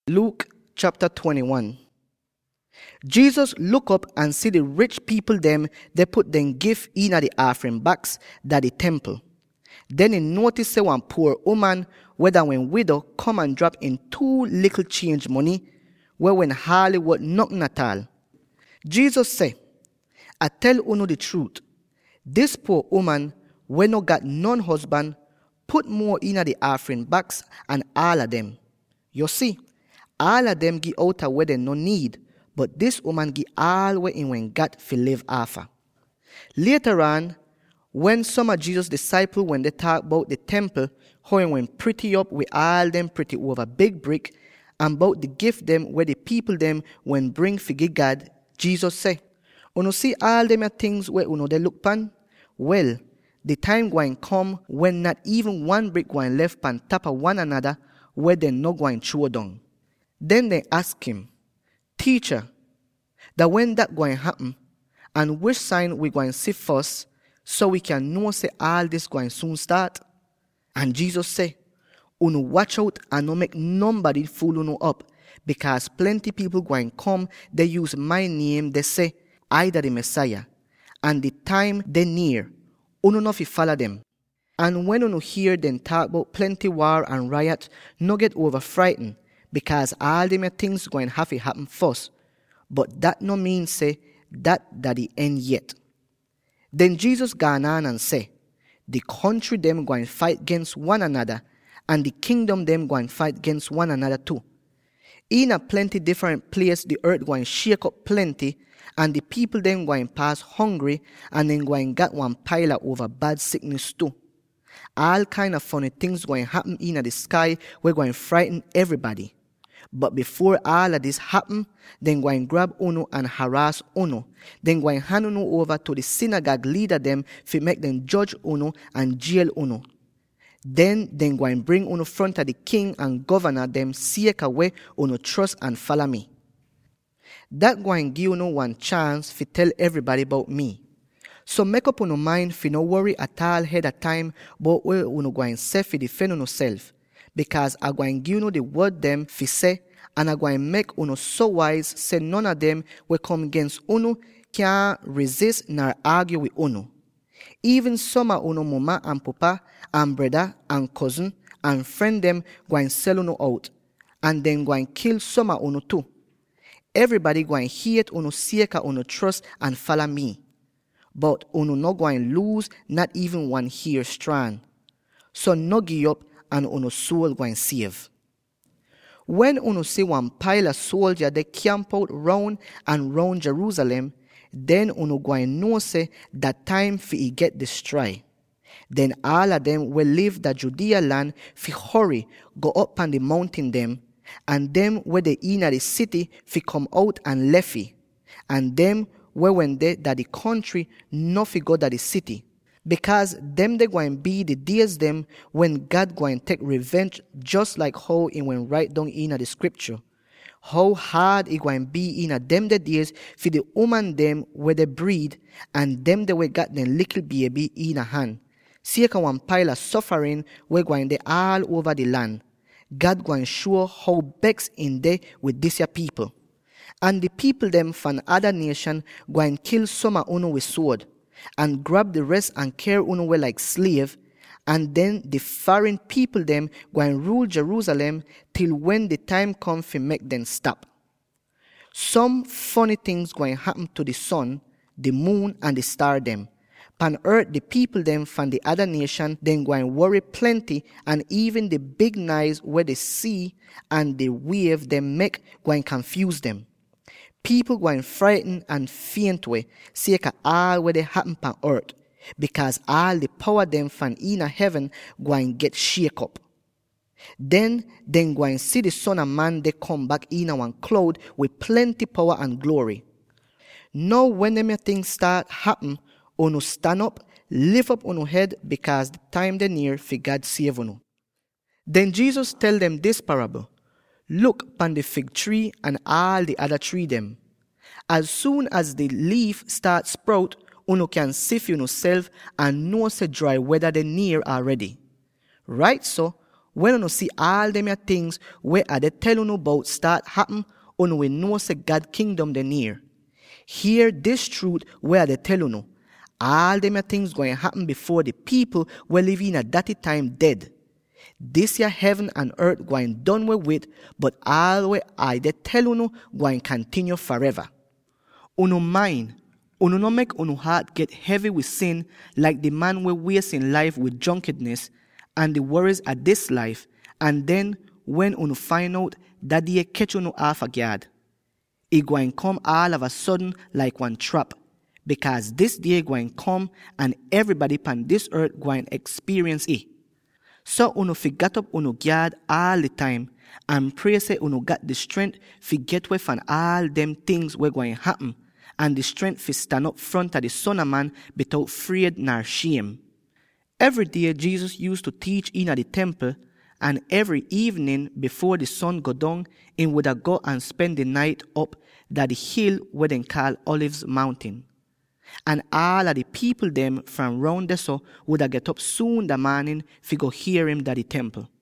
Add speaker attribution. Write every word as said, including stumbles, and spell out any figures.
Speaker 1: Luke chapter twenty-one. Jesus look up and see the rich people them, they put them gift in the offering box that the temple. Then he noticed say one poor woman, whether when widow, come and drop in two little change money, where when hardly what nothing at all. Jesus say, I tell you the truth, this poor woman, when no got none husband, put more in the offering box and all of them. You see, all of them give out a where they no need, but this woman give all where in when God fi live after. Later on, when some of Jesus' disciples, when they talk about the temple, how it went pretty up with all them pretty over big brick, and about the gift them where the people them when bring forgive God, Jesus say, Uno see all them things where uno they look pan? Well, the time going come when not even one brick going left pan top of one another where they no going throw down. Then they ask him, Teacher, that when that going happen, and which sign we going see first, so we can know say all this going soon start? And Jesus say, Uno watch out and no make nobody fool uno up, because plenty people going come, they use my name, they say, I the Messiah, and the time they near, uno no fi follow them. And when uno hear them talk about plenty war and riot, no get over frightened, because all them things going have to happen first. But that no mean say that that the end yet. Then Jesus gone on and say, the country them going fight against one another, and the kingdom them going fight against one another too. In a plenty different place, the earth going shake up plenty, and the people them going pass hungry, and then going get one pile over bad sickness too. All kind of funny things going happen in the sky, we're going frighten everybody. But before all of this happen, then go and grab Uno and harass Uno. Then go and hand Uno over to the synagogue leader them to make them judge Uno and jail Uno. Then then go and bring Uno front of the king and governor them seek away Uno trust and follow me. That go and give Uno one chance to tell everybody about me. So make up Uno mind for no worry at all ahead of time about where Uno go and say for defend Uno self. Because I go and give you the word them fi say, and I go and make uno so wise, say none of them will come against uno, can resist nor argue with uno. Even some of uno mama and papa, and brother, and cousin, and friend them go and sell uno out, and then go and kill some of uno too. Everybody go and hate uno seeka uno trust and follow me. But uno no go and lose not even one hair strand. So no give up, and uno soul go and save. When uno see one pile of soldier they camp out round and round Jerusalem, then uno go and know say that time for it get destroyed. Then all of them will leave the Judea land fi hurry go up on the mountain them, and them where they in the city fi come out and left fi, and them where when they that the country no fi go that the city. Because them they going be the days them when God going take revenge, just like how it went right down in the scripture. How hard it going be in a them the days for the woman them where they breed, and them they we got them little baby in a hand. See one pile of suffering we going they all over the land. God going show how begs in there with this your people. And the people them from other nation going kill some of uno with sword, and grab the rest and carry uno away like slave, and then the foreign people them go and rule Jerusalem till when the time comes to make them stop. Some funny things going to happen to the sun, the moon, and the star them. Pan earth, the people them from the other nation then go and worry plenty, and even the big knives where they see and the wave them make go and confuse them. People going frightened and faint way, see all where they happen on earth, because all the power them from in heaven going get shake up. Then then go and see the Son of Man they come back in one cloud with plenty power and glory. Now when them things start happen, uno stand up, lift up uno head, because the time they near for God save uno. Then Jesus tell them this parable. Look upon the fig tree and all the other tree them. As soon as the leaf starts sprout, uno can sift uno self and know say dry weather they near already. Right so, when unu see all them here things where are they tell unu about start happen, unu will know say God kingdom they near. Hear this truth where they tell unu. All them here things going to happen before the people were living at that time dead. This year heaven and earth going done away with, but all where I they tell unu going continue forever. Unu mind, unu no make unu heart get heavy with sin like the man we wasting life with drunkenness and the worries of this life, and then when unu find out that they catch unu off a guard, it going come all of a sudden like one trap, because this day going come and everybody upon this earth going experience it. So unu forget up unu guard all the time and pray say unu got the strength to get away from all them things were going to happen, and the strength to stand up front of the Son of Man without fear nor shame. Every day Jesus used to teach in the temple, and every evening before the sun go down, he would go and spend the night up that the hill where they call Olives Mountain. And all of the people them from round the so would get up soon the morning to go hear him at the temple.